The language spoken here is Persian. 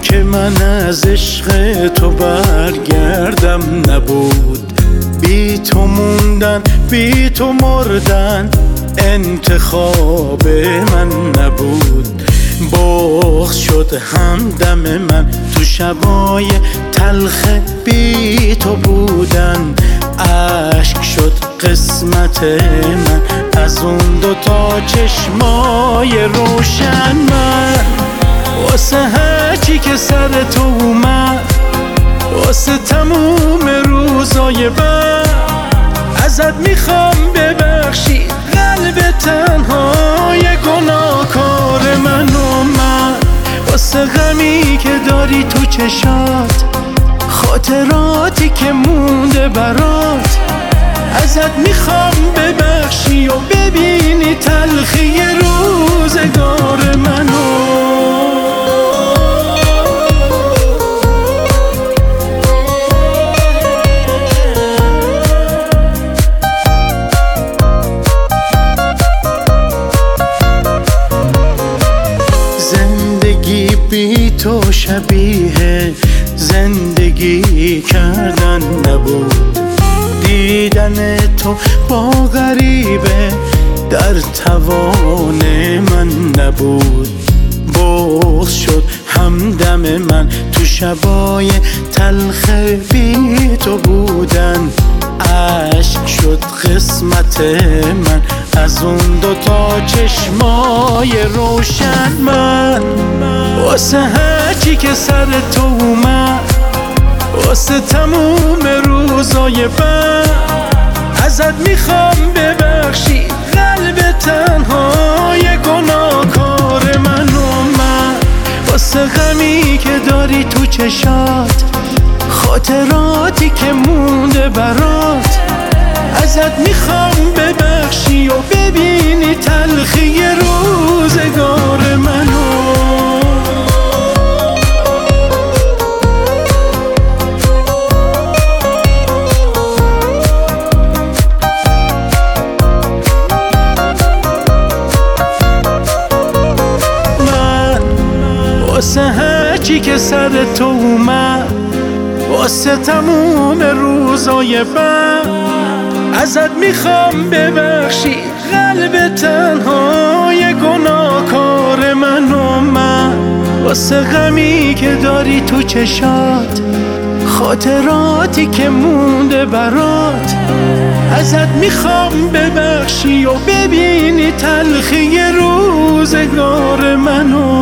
که من از عشق تو برگردم نبود. بی تو موندن بی تو مردن انتخاب من نبود. بغض شد همدم من تو شبای تلخ بی تو بودن. اشک شد قسمت من از اون دوتا چشمای روشن. من واسه هرچی که سر تو اومد، واسه تموم روزای بعد، ازت میخوام ببخشی قلب تنهای گناهکار منو. من واسه غمی که داری تو چشات، خاطراتی که مونده برات، ازت میخوام ببخشی و ببینی تلخی روزگار منو. زندگی بی تو شبیه زندگی کردن نبود. دیدن تو با غریبه در توان من نبود. بغض شد همدم من تو شبای تلخ بی تو بودن. اشک شد قسمت من از اون دوتا چشمای روشن. من واسه هرچی که سر تو اومد، واسه تموم روزای بعد، ازت میخوام ببخشی قلب تنهای گناهکار منو. من واسه غمی که داری تو چشات، خاطراتی که مونده برات، ازت میخوام ببخشی و ببینی تلخی روزگار منو. واسه هرچی که سر تو اومد، واسه تموم روزای بعد، ازت میخوام ببخشی قلب تنهای گناهکار منو. من واسه غمی که داری تو چشات، خاطراتی که مونده برات، ازت میخوام ببخشی و ببینی تلخی روزگار منو.